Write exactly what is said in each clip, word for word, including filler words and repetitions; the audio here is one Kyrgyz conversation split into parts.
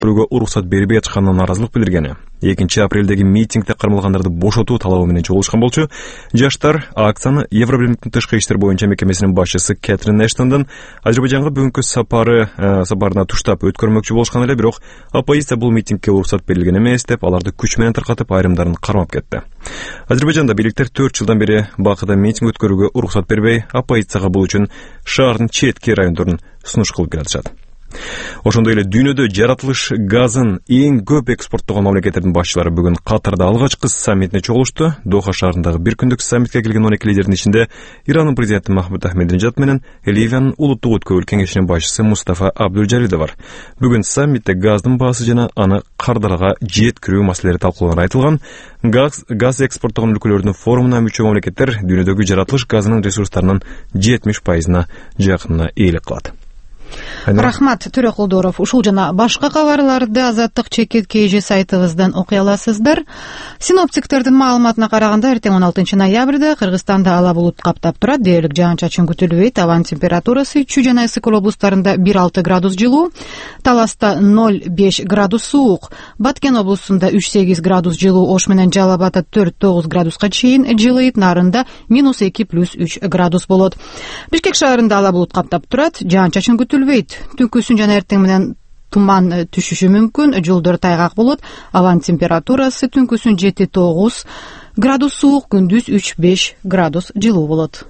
көрүүгө уруксат бербей жатканына нааразылык билдирген. экинчи апрелдеги митингде кармалгандарды бошотуу талабы менен чогулушкан болчу. Жаштар акцияны Евробирликтин тышкы иштер боюнча мекемесинин башчысы Кэтрин Эштондун Азербайжанга бүгүнкү сапары сапарына туштап өткөрмөкчү болушкан эле, бирок оппозиция бул митингге уруксат берилген эмес деп, аларды күч менен таркатып, айрымдарын кармап кетти. Азербайжанда бийликтер төрт жылдан бери Бакыда митинг өткөрүүгө уруксат бербей, оппозицияга бул үчүн шаардын четки райондорун сунуш кылып келатышат. Ошондой эле дүйнөдө жаратылыш газын эң көп экспорттогон мамлекеттердин башчылары бүгүн Катарда алгачкы саммитине чогулушту. Доха шаарындагы бир күндүк саммитке келген он эки лидердин ичинде Ирандын президенти Махмуд Ахмединежад менен Ливиянын улуттук өткөрүү кеңешинин башчысы Мустафа Абдулжалил да бар. Бүгүн саммитте газдын баасы жана аны кардалага жеткирүү маселелери талкууланып айтылган. Газ, газ экспорттогон өлкөлөрдүн форумуна мүчө мамлекеттер дүйнөдөгү жаратылыш газынын ресурстарынын жетимиш пайызына жакынына ээлик кылат. Рахмат, Төрө Колдоров. Ушул жана башка кабарларды Азаттык чекит кж сайтыбыздан окуй аласыздар. Синоптиктердин маалыматына караганда, эртең он алтынчы ноябрда Кыргызстанда ала булут каптап турат, дээрлик жаан-чачын күтүлбөйт. Абан температурасы Чүй жана Ысык облустарында бир алты градус жылуу, Таласта ноль беш градус суук, Баткен облусунда үч сегиз градус жылуу, Ош менен Жалал Абадда төрт тогуз градуска чейин жылыйт, Нарында минус эки плюс үч градус болот. Бишкек шаарында ала булут каптап турат, жаан-чачын күтүлбөйт. Түнкүсүн жана эртең менен туман түшүшү мүмкүн, жолдор тайгак болот. Абан температурасы түнкүсүн жети тогуз градус суук, күндүз үч беш градус жылуу болот.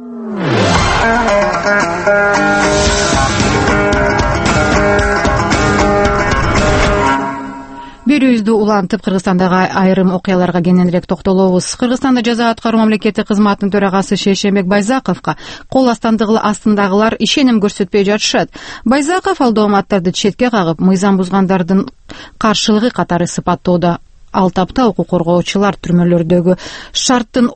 Берүүбүздү улантып, Кыргызстандагы айрым окуяларга кененирээк токтолобуз. Кыргызстанда жаза аткаруу мамлекеттик кызматынын төрагасы Шейшембек Байзаковго кол астындагылар ишеним көрсөтпөй жатышат. Байзаков ал дооматтарды четке кагып, мыйзам бузгандардын каршылыгы катары сыпаттоодо. Ал тапта укук коргоочулар түрмөлөрдөгү шарттын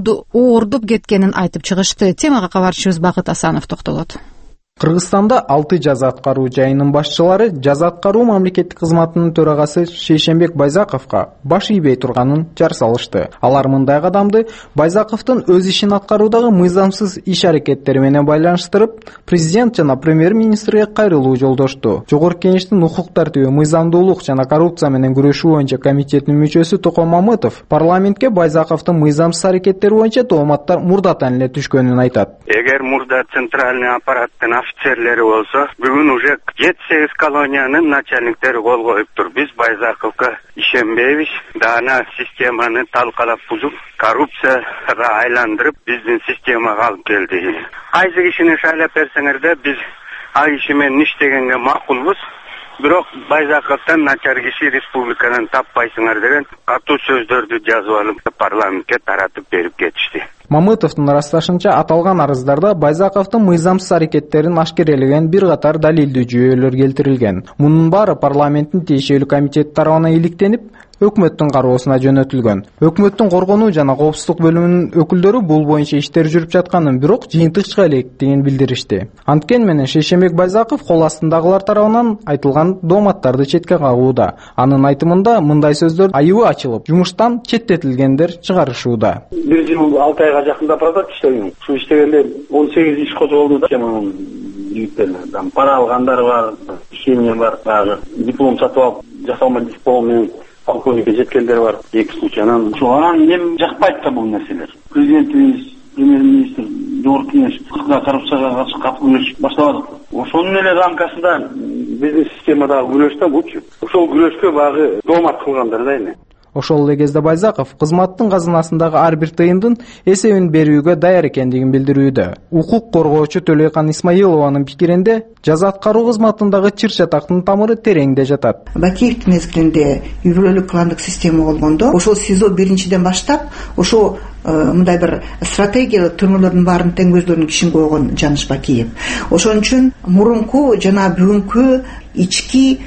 оордуп кеткенин айтып чыгышты. Темага кабарчыбыз Бакыт Асанов токтолот. Кыргызстанда алты жаза аткаруу жайынын башчылары жаза аткаруу мамлекеттик кызматынын төрагасы Шейшембек Байзаковго баш ийбей турганын жар салышты. Алар мындай кадамды Байзаковдун өз ишин аткаруудагы мыйзамсыз иш-аракеттери менен байланыштырып, президент жана премьер-министрге кайрылуу жолдошту. Жогорку кеңештин укук тартиби, мыйзамдуулук жана коррупция менен күрөшүү боюнча комитетинин мүчөсү Токон Мамытов парламентке Байзаковдун мыйзамсыз аракеттери боюнча тооматтар мурдатан эле түшкөнүн айтат. Эгер мурда центральный аппараттын офицерлери болсо, бүгүн уже жети сегиз колониянын начальниктери кол коюптур. Биз Байзаковго ишенбейбиз. Дана системаны талкалап бузуп, коррупцияга айландырып, биздин системага алып келди. Кайсы кишини шайлап берсеңерде, биз ал киши менен иштегенге макулбуз. Бирок Байзаковдон начар киши республикадан таппайсыңар деген катуу сөздөрдү жазып алып парламентке таратып берип кетишти. Мамытовдун ырасташынча, аталган арыздарда Байзаковдун мыйзамсыз аракеттерин ашкерелеген бир катар далилдүү жүйөлөр келтирилген. Мунун баары парламенттин тиешелүү комитети тарабынан иликтенип, өкмөттүн кароосуна жөнөтүлгөн. Өкмөттүн коргонуу жана коопсуздук бөлүмүнүн өкүлдөрү бул боюнча иштер жүрүп жатканын, бирок жыйынтык чыга электигин билдиришти. Анткени менен Шейшембек Байзаков кол астындагылар тарабынан айтылган дооматтарды четке кагууда. Анын айтымында мындай сөздөр айыбы ачылып, жумуштан четтетилгендер чыгарышууда. бир жыл алты айга жакындап барат иштеген. Ушу иштегенде он сегиз иш козголду да. Жаман жигиттерден пара алгандар бар, ишение бар, дагы диплом сатып алып, жасалма диплом менен полковникке жеткендер бар. Эки случайнан. Ошо анан эми жакпайт да бул нерселер. Президентибиз, премьер-министр, жогорку кеңеш коррупцияга каршы катуу күрөш башталат. Ошонун эле рамкасында биздин системадагы күрөш да бучу. Ошол күрөшкө багы доомат кылгандар да эми. Ошол эле кезде Байзаков кызматтын казынасындагы ар бир тыйындын эсебин берүүгө даяр экендигин билдирүүдө. Укук коргоочу Төлөйкан Исмаилованын пикиринде, жаза аткаруу кызматындагы чыр чатактын тамыры тереңде жатат. Бакиевдин мезгилинде юбилейлик кландык система болгондо, ошол СИЗО биринчиден баштап, ошол мындай бир стратегия түрмөлөрдүн баарын тең өздөрүнүн кишин койгон Жаныш Бакиев. Ошон үчүн мурунку жана бүгүнкү ички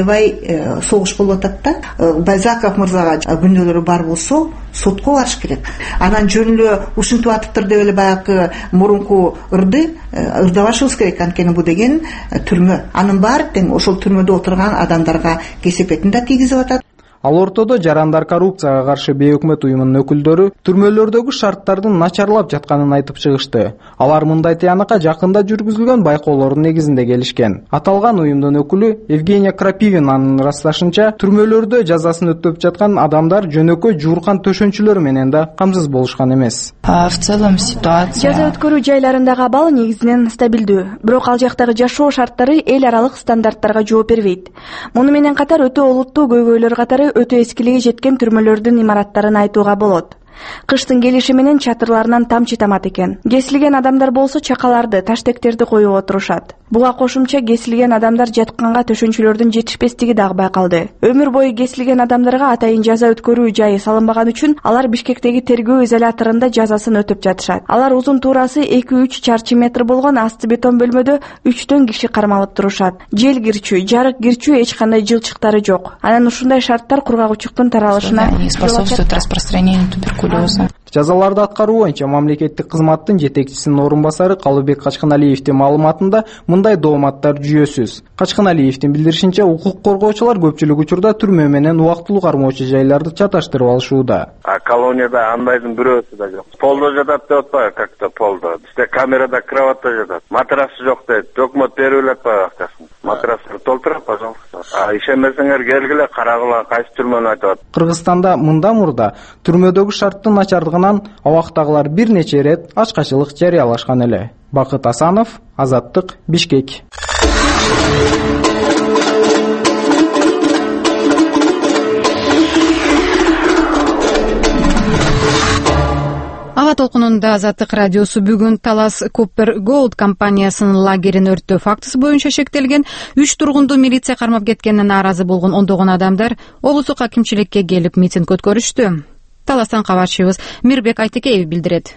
аябай согуш болуп атат да. Байзаков мырзага күнөөлөрү бар болсо, сотко барыш керек. Анан жөн эле ушинтип атыптыр деп эле баягы мурунку ырды ырдабашыбыз керек. Анткени бул деген түрмө. Анын баары тең ошол түрмөдө отурган адамдарга кесепетин да тийгизип атат. Ал ортодо жарандар коррупцияга каршы бейөкмөт уюмунун өкүлдөрү түрмөлөрдөгү шарттардын начарлап жатканын айтып чыгышты. Алар мындай тыянакка жакында жүргүзүлгөн байкоолордун негизинде келишкен. Аталган уюмдун өкүлү Евгения Крапивинанын ырасташынча, түрмөлөрдө жазасын өтөп жаткан адамдар жөнөкөй жууркан төшөнчүлөр менен да камсыз болушкан эмес. В целом ситуация жаза өткөрүү жайларындагы абал негизинен стабилдүү, бирок ал жактагы жашоо шарттары эл аралык стандарттарга жооп бербейт. Муну менен катар өтө олуттуу көйгөйлөр катары өтө эскилиги жеткен түрмөлөрдүн имараттарын айтууга болот. Кыштын келиши менен чатырларынан тамчы тамат экен. Кесилген адамдар болсо чакаларды, таштектерди коюп отурушат. Буга кошумча кесилген адамдар жатканга төшөнчүлөрдүн жетишпестиги дагы байкалды. Өмүр бою кесилген адамдарга атайын жаза өткөрүү жайы салынбаган үчүн алар Бишкектеги тергөө изоляторунда жазасын өтөп жатышат. Алар узун туурасы эки үч чарчы метр болгон асты бетон бөлмөдө үчтөн киши кармалып турушат. Жел кирчүү, жарык кирчүү эч кандай жылчыктары жок. Анан ушундай шарттар кургагучтуктун таралышына способствует распространению туберкулеза. Жазаларды аткаруу боюнча мамлекеттик кызматтын жетекчисинин орун басары Калыбек Качканалиевдин маалыматында мындай дооматтар жүйөсүз. Качканалиевдин билдиришинче, укук коргоочулар көпчүлүк учурда түрмө менен убактылуу кармоочу жайларды чаташтырып алышууда. А колонияда андайдын бирөөсү да жок. Полдо жатат деп атпайбы, как-то полдо. Бизде камерада кроватта жатат. Матрасы жок дейт. Өкмөт берип атпайбы акчасын. Матрастарды толтура, пожалуйста. А ишенбесеңер келгиле, карагыла, кайсы түрмөнү айтып атат. Кыргызстанда мында мурда түрмөдөгү шарттын начарлыгынан абактагылар бир нече ирет ачкачылык жарыялашкан эле. Бакыт Асанов, Азаттык, Бишкек. Ага толкунунда Азаттык радиосу бүгүн Талас Copper Gold компаниясынын лагерин өрттөө фактысы боюнча шектелген үч тургунду милиция кармап кеткенине нааразы болгон ондогон адамдар облустук акимчиликке келип митинг өткөрүштү. Таластан кабарчыбыз Мирбек Айтекеев билдирет.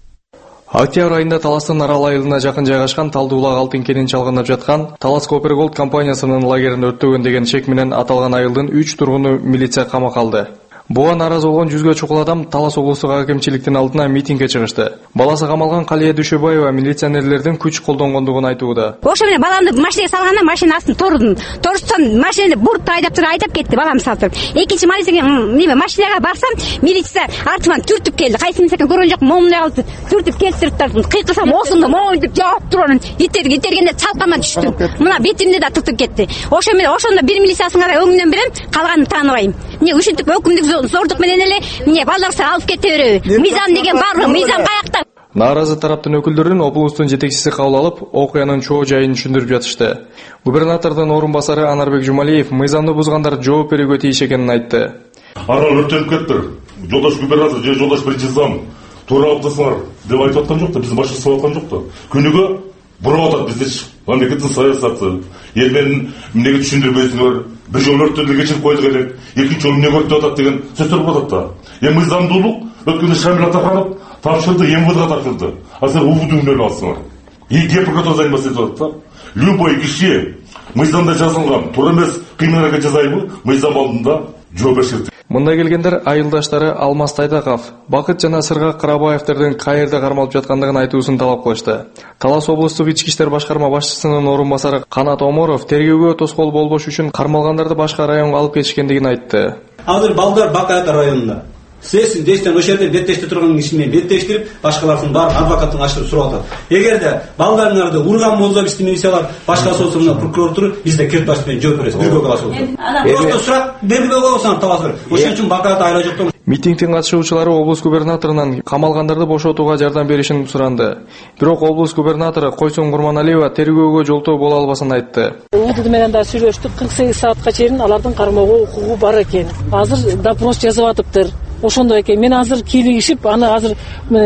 Октябрь айында Таластын Арал айылына жакын жайгашкан Талдуулак алтын кенин чалгындап жаткан Талас Copper Gold компаниясынын лагерин өрттөгөн деген шек менен аталган айылдын үч тургуну милиция камакка алды. Буга нааразы болгон жүзгө чукул адам Талас облустук акимчиликтин алдына митингге чыгышты. Баласы камалган Калия Дүшөбаева милиционерлердин күч колдонгондугун айтууда. Ошо менен баламды машинеге салганда машина астын тордум. Торсом машинени буртуп айдап туруп айдап кетти, балам салып. Экинчи неме машинага барсам, милиция артыман түртүп келди. Кайсынын экен көргөн жок, момундай кылып түртүп келтирип тартып, кыйкырсам осунду момун деп жооп турган. Иттерди, итергенде чалкама түштүм. Мына бетимди да тыртып кетти. Ошо менен ошондо бир милициясын карай өңүнөн берем, калганын тааныбайм. Эмне ушинтип өкүмдүк зордук менен эле эмне балдарсы алып кете береби? Мыйзам деген бар, мыйзам каякта? Нааразы тараптын өкүлдөрүн облустун жетекчиси кабыл алып, окуянын чоо жайын түшүндүрүп жатышты. Губернатордун орун басары Анарбек Жумалиев мыйзамды бузгандар жооп берүүгө тийиш экенин айтты. Арал өртөнүп кетти. Жолдош губернатор же жолдош биринчи зам туура кылсыңар деп айтып аткан жок да, биз башка сабап аткан жок да. Күнүгө буруп атат бизде мамлекеттин саясаты. Эл менен эмнеге түшүндүрбөйсүңөр? Bir жол өрттөрдү кечирип койдук элек, экинчи жол эмне өрттөп атат деген сөздөр болуп атат да. Эми мыйзамдуулук өткөндө Шамил Атаханов тапшырды, МВДга тапшырды. А сен УВДны өлүп алсыңар. И гепрокуратура заниматься этип атат да. Любой киши мыйзамда жазылган, туура эмес кыймылга жазайбы, мыйзам алдында жооп беришет. Мында келгендер айылдаштары Алмаз Тайдаков, Бакыт жана Сыргак Карабаевдердин кайерде кармалып жаткандыгын айтуусун талап кылышты. Талас облустук ички иштер башкарма башчысынын орун басары Канат Оморов тергөөгө тоскоол болбош үчүн кармалгандарды башка районго алып кетишкендигин айтты. Азыр балдар Бакаята районунда. Сесин дештен ошол жерде беттеште турган киши менен беттештирип, башкалардын баарын адвокаттын аштырып сурап атат. Эгерде балдарыңарды урган болсо бизди милициялар башкасы болсо мына прокуратура бизде кет баш менен жооп берет. Биргөө каласы болсо. Просто сурап бергөө болсоң таласыр. Ошон үчүн Бакаята айла жоктон. Митингдин катышуучулары облус губернаторунан камалгандарды бошотууга жардам беришин суранды. Бирок облус губернатору Койсон Курманалиева тергөөгө жолтоо боло албасын айтты. УВД менен да сүйлөштүк, кырк сегиз саатка чейин алардын кармоого укугу бар экен. Азыр допрос жазып атыптыр. Ошондой экен. Мен азыр кийлигишип, аны азыр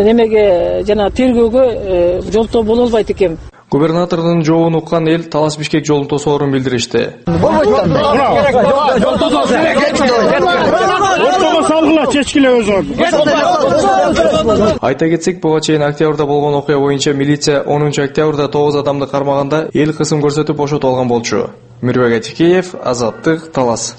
немеге жана тергөөгө жолтоо боло албайт экем. Губернатордун жообун уккан эл Талас Бишкек жолун тосоорун билдиришти. Айта кетсек, буга чейин октябрда болгон окуя боюнча милиция онунчу октябрда тогуз адамды кармаганда эл кысым көрсөтүп бошотуп алган болчу. Мирбек Айтекеев, Азаттык, Талас.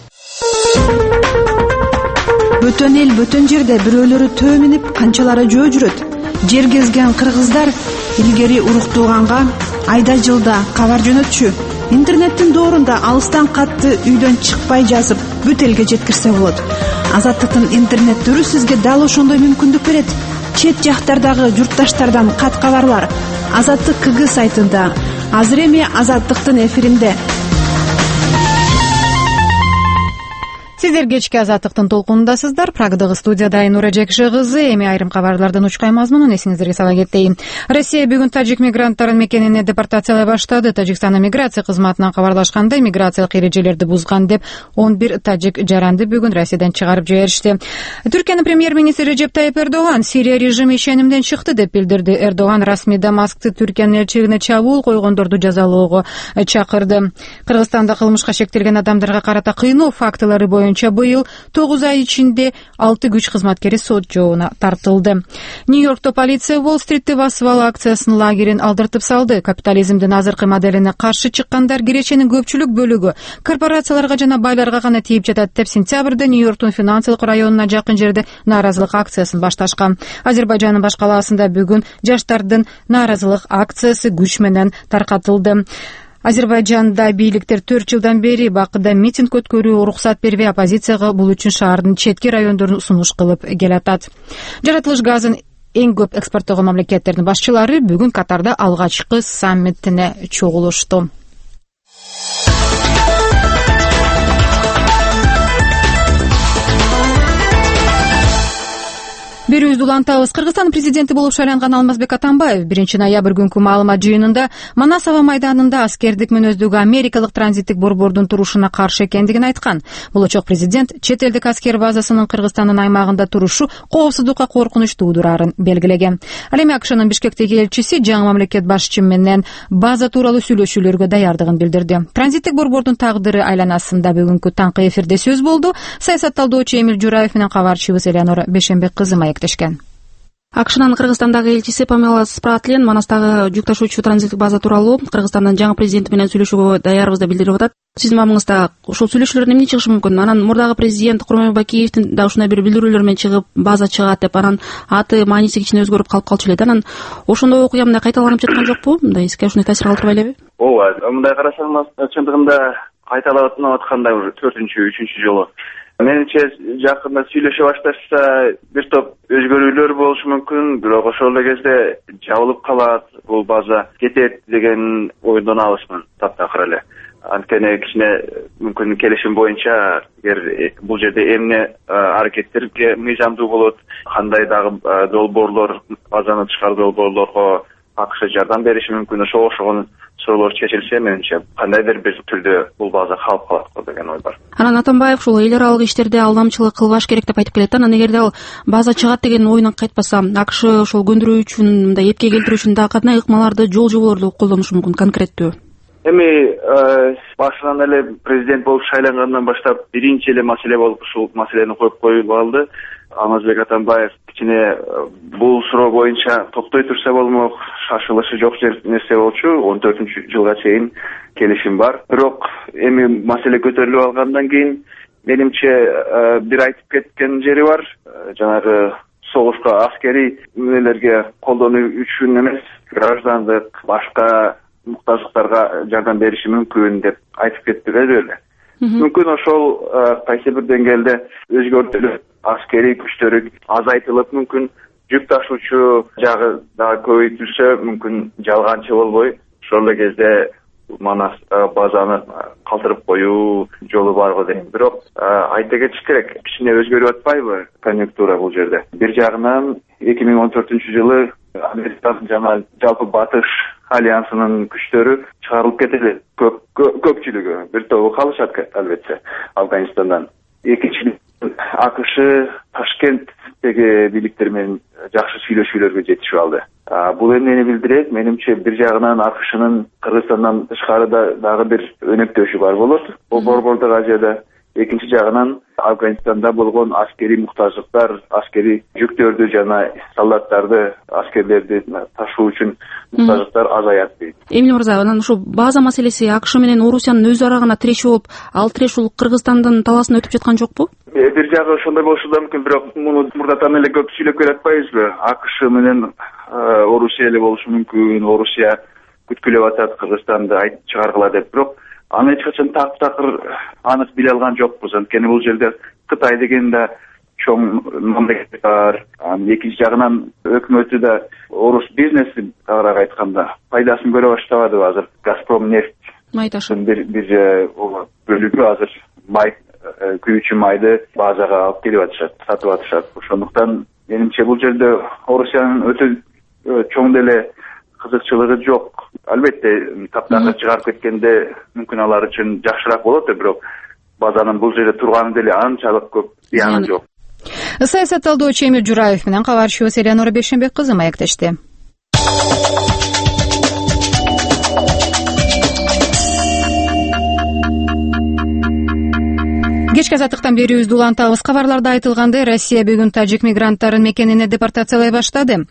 Бөтөн эл бөтөн жерде бирөөлөрү төө минип, канчалары жөө жүрөт. Жер кезген кыргыздар илгери уруктууганга айда жылда кабар жөнөтчү. интернеттин доорунда алыстан катты үйдөн чыкпай жазып бүт элге жеткирсе болот. Азаттыктын интернет түрү сизге дал ошондой мүмкүндүк берет. Чет жактардагы журтташтардан кат кабарлар Азаттык КГ сайтында. Азыр эми Азаттыктын эфиринде. Сиздер кечки Азаттыктын толкунундасыздар. Прагадагы студияда Айнура Жекши кызы. Эми айрым кабарлардын учкай мазмунун эсиңиздерге сала кетейин. Россия бүгүн тажик мигранттарын мекенине депортациялай баштады. Тажикстандын миграция кызматынан кабарлашкандай, миграциялык эрежелерди бузган деп он бир тажик жаранды бүгүн Россиядан чыгарып жиберишти. Түркиянын премьер-министри Режеп Тайип Эрдоган Сирия режими ишенимден чыкты деп билдирди. Эрдоган расмий Дамаскты Түркиянын элчилигине чабуул койгондорду жазалоого чакырды. Кыргызстанда кылмышка шектелген адамдарга карата кыйноо фактылары боюнча быйыл тогуз ай ичинде алты күч кызматкери сот жообуна тартылды. Нью-Йоркто полиция Уолл-стритти басып алуу акциясынын лагерин алдыртып салды. Капитализмдин азыркы моделине каршы чыккандар киреченин көпчүлүк бөлүгү корпорацияларга жана байларга гана тийип жатат деп сентябрда Нью-Йорктун финансылык районуна жакын жерде нааразылык акциясын башташкан. Азербайжандын баш калаасында бүгүн жаштардын нааразылык акциясы күч менен таркатылды. Азербайжанда бийликтер төрт жылдан бери бакыда митинг өткөрүүгө уруксат бербей, оппозицияга бул үчүн шаардын четки райондорун сунуш кылып келатат. Жаратылыш газын эң көп экспорттогон мамлекеттердин башчылары бүгүн Катарда алгачкы саммитине чогулушту. Берүүбүздү улантабыз. Кыргызстан президенти болуп шайланган Алмазбек Атамбаев биринчи ноябрь күнкү маалымат жыйынында Манас аба майданында аскердик мүнөздөгү америкалык транзиттик борбордун турушуна каршы экендигин айткан. Болочок президент чет элдик аскер базасынын Кыргызстандын аймагында турушу коопсуздукка коркунуч туудурарын белгилеген. Ал эми АКШнын Бишкектеги элчиси жаңы мамлекет башчысы менен база тууралуу сүйлөшүүлөргө даярдыгын билдирди. Транзиттик борбордун тагдыры айланасында бүгүнкү таңкы эфирде сөз болду. Саясат талдоочу Эмил Жураев менен кабарчыбыз Элеонора Бешенбек кызы АКШнын Кыргызстандагы элчиси Памела Спратлин Манастагы жүк ташуучу транзиттик база тууралуу Кыргызстандын жаңы президенти менен сүйлөшүүгө даярбыз деп билдирип атат. Сиздин мамыңызда ошол сүйлөшүүлөрдөн эмне чыгышы мүмкүн? Анан мурдагы президент Курманбек Бакиевдин да ушундай бир билдирүүлөр менен чыгып, база чыгат деп, анан аты, мааниси кичине өзгөрүп калып калчу эле. Анан ошондой окуя мындай кайталанып жаткан жокпу? Мындай эске ушундай таасир калтырбай элеби? Ооба, мындай карасаңыз, чындыгында кайталап аткандай уже төртүнчү, үчүнчү жолу. Менимче жакында сүйлөшө башташса бир топ өзгөрүүлөр болушу мүмкүн, бирок ошол эле кезде жабылып калат, бул база кетет деген ойдон алышмын таптакыр эле. Анткени кичине мүмкүн келишим боюнча эгер бул жерде эмне аракеттерге мыйзамдуу болот, кандай дагы долбоорлор, базаны тышкары долбоорлорго АКШ жардам бериши мүмкүн, ошол ошогон суроолор чечилсе, менимче кандайдыр бир түрдө бул база калып калат го деген ой бар. Анан Атамбаев ушул эл аралык иштерде алдамчылык кылбаш керек деп айтып келет. Анан эгерде ал база чыгат деген оюнан кайтпаса, АКШ ошол көндүрүү үчүн, мындай эпке келтирүү үчүн дагы кандай ыкмаларды, жол жоболорду колдонушу мүмкүн конкреттүү? Эми башынан эле президент болуп шайлангандан баштап биринчи эле маселе болуп ушул маселени коюп коюлуп алды. Алмазбек Атамбаев кичине бул суроо боюнча токтой турса болмок, шашылышы жок нерсе болчу. он төртүнчү жылга чейин келишим бар. Бирок эми маселе көтөрүлүп алгандан кийин менимче бир айтып кеткен жери бар. Жанагы согушка аскерий эмелерге колдонуу үчүн эмес, граждандык, башка муктаждыктарга жардам бериши мүмкүн деп айтып кетти эле. Мүмкүн ошол кайсы бир деңгээлде өзгөртүлүп, аскерий күчтөрү азайтылып, мүмкүн жүк ташуучу жагы дагы көбөйтүлсө, мүмкүн жалганчы болбой, ошол эле кезде Манас базаны калтырып коюу жолу барго дейм. Бирок айта кетиш керек, кичине өзгөрүп атпайбы конъюнктура бул жерде. Бир жагынан эки миң он төртүнчү жылы Американын жана жалпы Батыш альянсынын күчтөрү чыгарылып кетели. Көп көпчүлүгү, бир тобу калышат албетте Афганистандан. Экинчи АКШ Ташкенттеги бийликтер менен жакшы сүйлөшүүлөргө жетишип алды. Бул эмнени билдирет? Менимче бир жагынан АКШнын Кыргызстандан тышкарыда дагы бир өнөктөшү бар болот. Бул Борбордук Азияда. Экинчи жагынан Афганистанда болгон аскерий муктаждыктар, аскерий жүктөрдү жана солдаттарды, аскерлерди ташуу үчүн муктаждыктар азаят дейт. Эмил мырза, анан ушул база маселеси АКШ менен Орусиянын өз ара гана тирешүү болуп, ал тирешүү Кыргызстандын талаасына өтүп жаткан жокпу? Бир жагы ошондой болушу да мүмкүн, бирок муну мурдатан эле көп сүйлөп келатпайбызбы? АКШ менен Орусия эле болушу мүмкүн, Орусия күткүлөп атат Кыргызстанды айтып чыгаргыла деп. Бирок аны эч качан таптакыр анык биле алган жокпуз. Анткени бул жерде Кытай деген да чоң мамлекет бар. Экинчи жагынан өкмөтү да орус бизнеси тагыраак айтканда пайдасын көрө баштабадыбы азыр. Газпром нефть майташын бир бир бөлүгү азыр май күйүүчү майды базага алып келип атышат, сатып атышат. Ошондуктан менимче бул жерде Орусиянын өтө чоң деле кызыкчылыгы жок. Албетте таптакыр чыгарып кеткенде мүмкүн алар үчүн жакшыраак болот, бирок базанын бул жерде турганы деле анчалык көп зыяны жок. Саясат талдоочу Эмир Жураев менен кабарчыбыз Элеонора Бейшенбек кызы маектешти. Кечки азаттыктан берүүбүздү улантабыз. Кабарларда айтылгандай, Россия бүгүн тажик мигранттарын мекенине депортациялай баштады.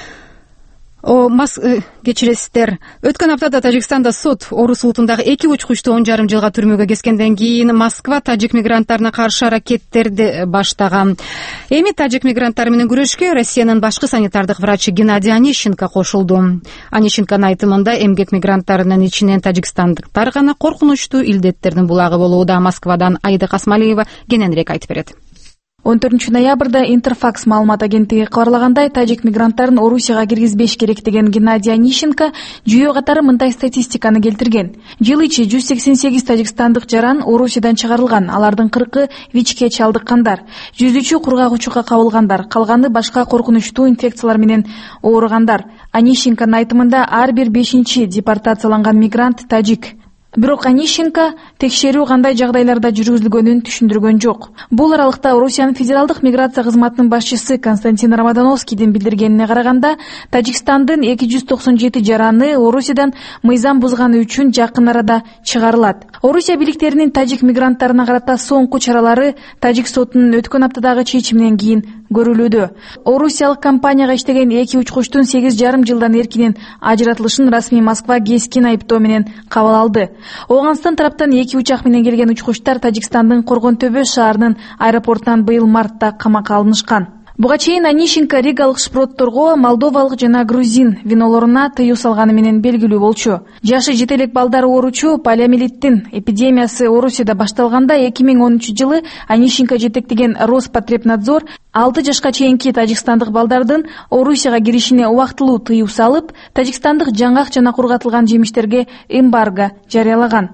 О, мас кечиресиздер. Өткөн аптада Тажикстанда суд орус улутундагы эки учкучту он жарым жылга түрмөгө кескенден кийин Москва тажик мигранттарына каршы аракеттерди баштаган. Эми тажик мигранттары менен күрөшкө Россиянын башкы санитардык врачы Геннадий Онищенко кошулду. Онищенконун айтымында эмгек мигранттарынын ичинен тажикстандыктар гана коркунучтуу илдеттердин булагы болууда. Москвадан Аида Касмалиева кененирээк айтып берет. он төртүнчү ноябрда Интерфакс маалымат агенттиги кабарлагандай, тажик мигранттарын Орусияга киргизбеш керек деген Геннадий Онищенко жүйө катары мындай статистиканы келтирген. Жыл ичи жүз сексен сегиз тажикстандык жаран Орусиядан чыгарылган, алардын кыркы ВИЧке чалдыккандар, жүз үчү кургагучуга кабылгандар, калганы башка коркунучтуу инфекциялар менен ооругандар. Онищенконун айтымында ар бир бешинчи депортацияланган мигрант тажик. Бирок Онищенко текшерүү кандай жагдайларда жүргүзүлгөнүн түшүндүргөн жок. Бул аралыкта Орусиянын федералдык миграция кызматынын башчысы Константин Рамадановскийдин билдиргенине караганда, Тажикстандын эки жүз токсон жети жараны Орусиядан мыйзам бузганы үчүн жакын арада чыгарылат. Орусия бийликтеринин тажик мигранттарына карата соңку чаралары тажик сотунун өткөн аптадагы чечиминен кийин көрүлүүдө. Орусиялык компанияга иштеген эки учкучтун сегиз жарым жылдан эркинен ажыратылышын расмий Москва кескин айыптоо менен кабыл алды. Оңгонстон тараптан эки учак менен келген учкучтар Тажикстандын Коргон Төбө шаарынын аэропортунан быйыл мартта камакка алынышкан. Буга чейин Онищенко ригалык шпротторго молдовалык жана грузин винолоруна тыюу салганы менен белгилүү болчу. Жашы жете элек балдар ооручу полиомиелиттин эпидемиясы Орусияда башталганда эки миң онунчу жылы Онищенко жетектеген Роспотребнадзор алты жашка чейинки тажикстандык балдардын Орусияга киришине убактылуу тыюу салып, тажикстандык жаңгак жана кургатылган жемиштерге эмбарго жарыялаган.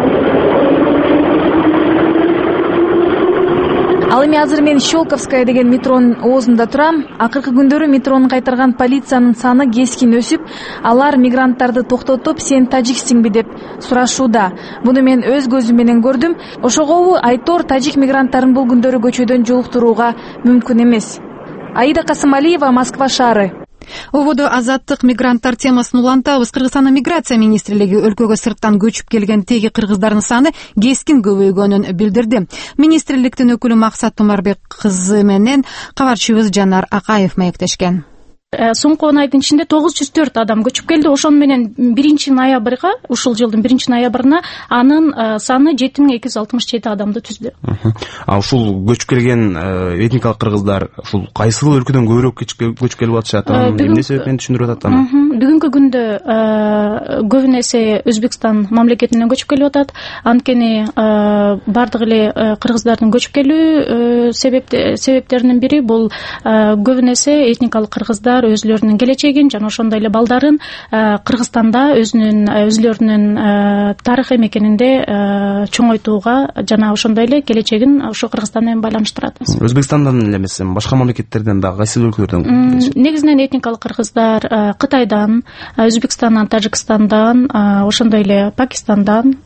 Ал эми азыр мен Щелковская деген метронун оозунда турам. Акыркы күндөрү метрону кайтарган полициянын саны кескин өсүп, алар мигранттарды токтотуп, сен тажиксиңби деп сурашууда. Буну мен өз көзүм менен көрдүм. Ошогобу айтор тажик мигранттарын бул күндөрү көчөдөн жолуктурууга мүмкүн эмес. Аида Касымалиева, Москва шаары. Ободо азаттык мигранттар темасын улантабыз. Кыргызстандын миграция министрлиги өлкөгө сырттан көчүп келген теги кыргыздардын саны кескин көбөйгөнүн билдирди. Министрликтин өкүлү Максат Тумарбек кызы менен кабарчыбыз Жанар Акаев маектешкен. Соңку он айдын ичинде тогуз жүз төрт адам көчүп келди. Ошону менен биринчи ноябрга, ушул жылдын биринчи ноябрына анын саны жети миң эки жүз алтымыш жети адамды түздү. А ушул көчүп келген этникалык кыргыздар ушул кайсыл өлкөдөн көбүрөөк көчүп келип атышат? Эмне себептен түшүндүрүп атат аны? Бүгүнкү күндө көбүн эсе Өзбекстан мамлекетинен көчүп келип атат. Анткени бардык эле кыргыздардын көчүп келүү себептеринин бири бул көбүн эсе этникалык кыргыздар өзлөрүнүн келечегин жана ошондой эле балдарын Кыргызстанда өзүнүн өзлөрүнүн тарыхый мекенинде чоңойтууга жана ошондой эле келечегин ошо Кыргызстан менен байланыштырат. Өзбекстандан эле эмес, башка мамлекеттерден дагы кайсы өлкөлөрдөн? Негизинен этникалык кыргыздар Кытайдан, Өзбекстандан, Тажикстандан, ошондой эле Пакистандан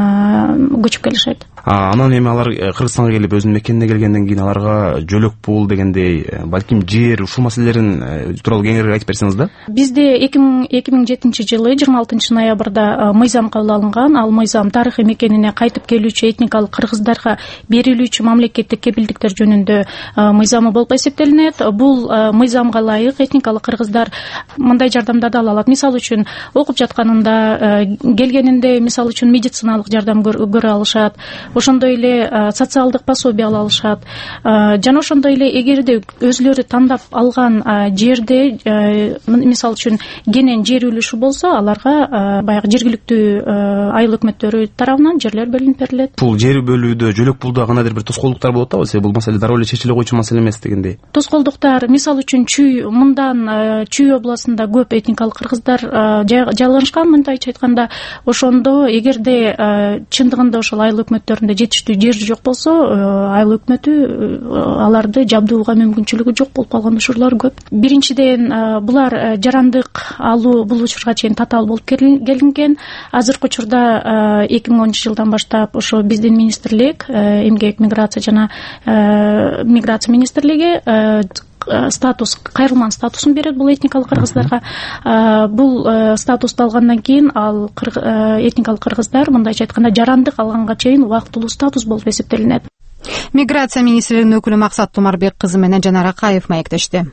көчүп келишет. Анан эми алар Кыргызстанга келип өзүнүн мекенине келгенден кийин аларга жөлөк пул дегендей, балким жер, ушул маселелерин тууралуу кеңирээк айтып берсеңиз да. Бизде эки миң жетинчи жылы жыйырма алтынчы ноябрда мыйзам кабыл алынган. Ал мыйзам тарыхый мекенине кайтып келүүчү этникалык кыргыздарга берилүүчү мамлекеттик кепилдиктер жөнүндө мыйзамы болуп эсептелинет. Бул мыйзамга ылайык этникалык кыргыздар мындай жардамдарды ала алат. Мисалы үчүн окуп жатканында, келгенинде, мисалы үчүн медициналык жардам көрө алышат. ошондой эле социалдык пособие ала алышат. Жана ошондой эле эгерде өзүлөрү тандап алган жерде мисалы үчүн кенен жер үлүшү болсо, аларга баягы жергиликтүү айыл өкмөттөрү тарабынан жерлер бөлүнүп берилет. Бул жер бөлүүдө жөлөк пулда кандайдыр бир тоскоолдуктар болот да, себеби бул маселе дароо эле чечиле койчу маселе эмес дегендей. Тоскоолдуктар мисалы үчүн Чүй мындан Чүй областында көп этникалык кыргыздар жайланышкан, мындайча айтканда. Ошондо эгерде чындыгында ошол айыл өкмөттөрүндө жетиштүү жер жок болсо, айыл өкмөтү аларды жабдууга мүмкүнчүлүгү жок болуп калган учурлар көп. Биринчиден булар жарандык алуу бул учурга чейин татаал болуп келинген. Азыркы учурда эки миң онунчу жылдан баштап ошо биздин министрлик, эмгек, миграция жана миграция министрлиги статус, кайрылман статусун берет бул этникалык кыргыздарга. Бул статусту алгандан кийин ал этникалык кыргыздар мындайча айтканда жарандык алганга чейин убактылуу статус болуп эсептелинет. Миграция министрлигинин өкүлү Максат Тумарбек кызы менен Жанар Акаев маектешти.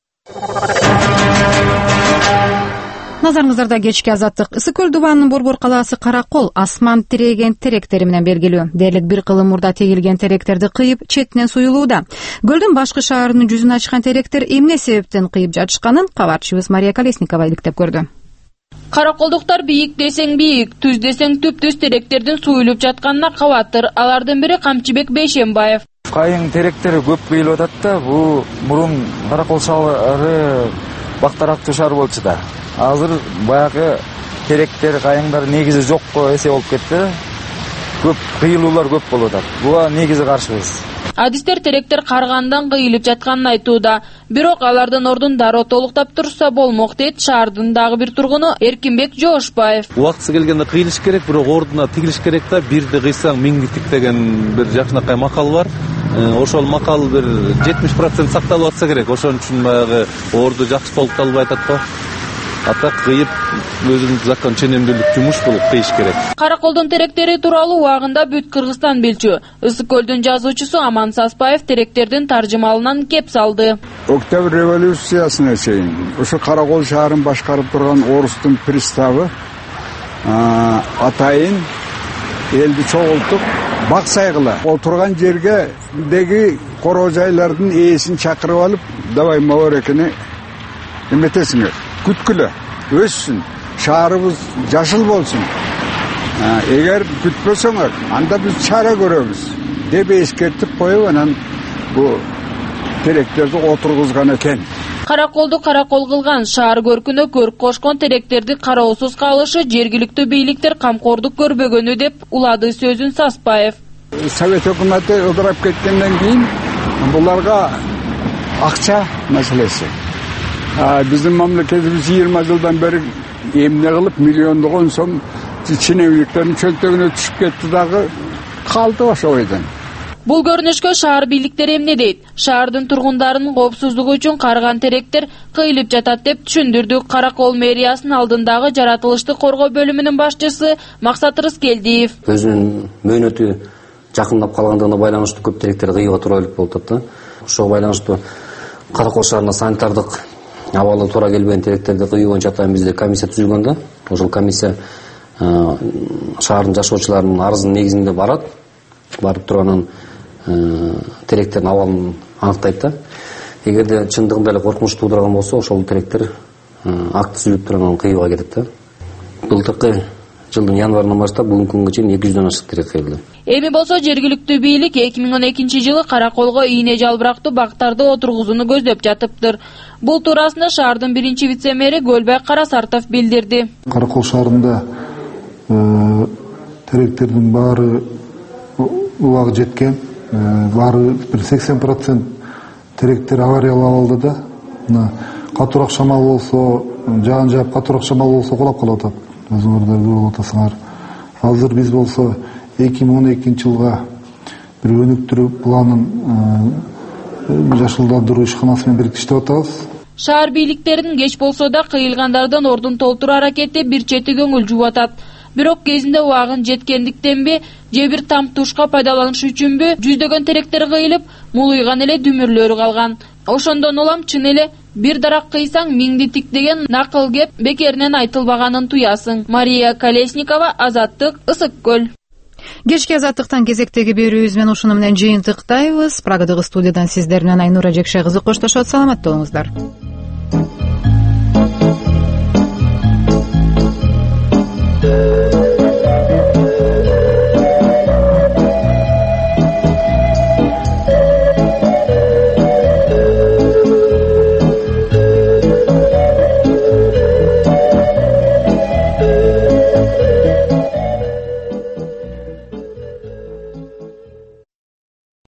Назарыңыздарда кечки азаттык. Ысык көл дубанынын Борбор калаасы Каракол асман тиреген теректери менен белгилүү. Дээрлик бир кылым мурда тегилген теректерди кыйып, четинен суюлууда. Көлдүн башкы шаарынын жүзүн ачкан теректер эмне себептен кыйып жатышканын кабарчыбыз Мария Колесникова иликтеп көрдү. Караколдуктар бийик десең бийик, түз десең түп-түз теректердин суюлуп жатканына кабатыр. Алардын бири Камчыбек Бейшембаев. Кайың теректери көп кыйылып атат да, бул мурун Каракол шаары бактарактуу шаар болчу да. Азыр баягы теректер, кайыңдар негизи жокко эсе болуп кетти. Көп кыйылуулар көп болуп атат. Буга негизи каршыбыз. Адистер теректер каргандан кыйылып жатканын айтууда. Бирок алардын ордун дароо толуктап турса болмок дейт шаардын дагы бир тургуну Эркинбек Жоошбаев. Убактысы келгенде кыйылыш керек, бирок ордуна тигилиш керек да. Бирди кыйсаң миңди тик деген бир жакшынакай макал бар. Ошол макал бир жетимиш процент сакталып атса керек. Ошон үчүн баягы орду жакшы толукталбай атат го. Ата кыйып өзүнүн закон ченемдүүлүк жумуш болуп кыйыш керек. Караколдун теректери тууралуу убагында бүт Кыргызстан билчү. Ысык көлдүн жазуучусу Аман Саспаев теректердин таржымалынан кеп салды. Октябрь революциясына чейин ошо Каракол шаарын башкарып турган орустун приставы атайын элди чогултуп бак сайгыла отурган жергедеги короо жайлардын ээсин чакырып алып, давай мабарекени эметесиңер, күткүлө, өссүн, шаарыбыз жашыл болсун. Эгер күтпөсөңөр, анда биз чара көрөбүз деп эскертип коюп, анан бу теректерди отургузган экен. Караколду каракол кылган, шаар көркүнө көрк кошкон теректерди кароосуз калышы жергиликтүү бийликтер камкордук көрбөгөнү деп улады сөзүн Саспаев. Совет өкмөтү ыдырап кеткенден кийин буларга акча маселеси. Биздин мамлекетибиз жыйырма жылдан бери эмне кылып миллиондогон сом ченемдиктердин чөлтөгүнө түшүп кетти дагы калды ошо ойдон. Бул көрүнүшкө шаар бийликтери эмне дейт? Шаардын тургундарынын коопсуздугу үчүн карган теректер кыйылып жатат деп түшүндүрдү Каракол мэриясынын алдындагы жаратылышты коргоо бөлүмүнүн башчысы Максат Рыскелдиев. Өзүнүн мөөнөтү жакындап калгандыгына байланыштуу көп теректер кыйууга туура келип болуп атат да. Ошого байланыштуу Каракол шаарына санитардык абалы туура келбеген теректерди кыюу боюнча атайын бизде комиссия түзүлгөн да. Ошол комиссия шаардын жашоочуларынын арызынын негизинде барат. Барып турганын теректердин абалын аныктайт да. Эгерде чындыгында эле коркунуч туудурган болсо, ошол теректер акт түзүлүп турганын кыюуга кетет да. Былтыркы жылдын январынан баштап бүгүнкү күнгө чейин эки жүздөн ашык терек кыйылды. Эми болсо жергиликтүү бийлик эки миң он экинчи жылы Караколго ийне жалбырактуу бактарды отургузууну көздөп жатыптыр. Бул туурасында шаардын биринчи вице-мэри Көлбай Карасартов билдирди. Каракол шаарында теректердин баары убагы жеткен, баары бир сексен процент теректер авариялап алды да. Катуураак шамал болсо, жаан жаап катуураак шамал болсо кулап калып атат. Өзүңөрдөр көрүп атасыңар. Азыр биз болсо эки миң он экинчи жылга бир өнүктүрүү планын жашылдандыруу ишканасы менен бирге иштеп атабыз. Шаар бийликтеринин кеч болсо да кыйылгандардын ордун толтуруу аракети бир чети көңүл жууп атат. Бирок кезинде убагын жеткендиктенби, же бир тамтушка пайдаланыш үчүнбү жүздөгөн теректер кыйылып, мулуйган эле дүмүрлөрү калган. Ошондон улам чын эле бир дарак кыйсаң миңди тик деген накыл кеп бекеринен айтылбаганын туясың. Мария Колесникова, Азаттык, Ысык көл. Кечки азаттыктан кезектеги берүүбүз менен ушуну менен жыйынтыктайбыз. Прагадагы студиядан сиздер менен Айнура Жекше кызы коштошот. Саламатта болуңуздар.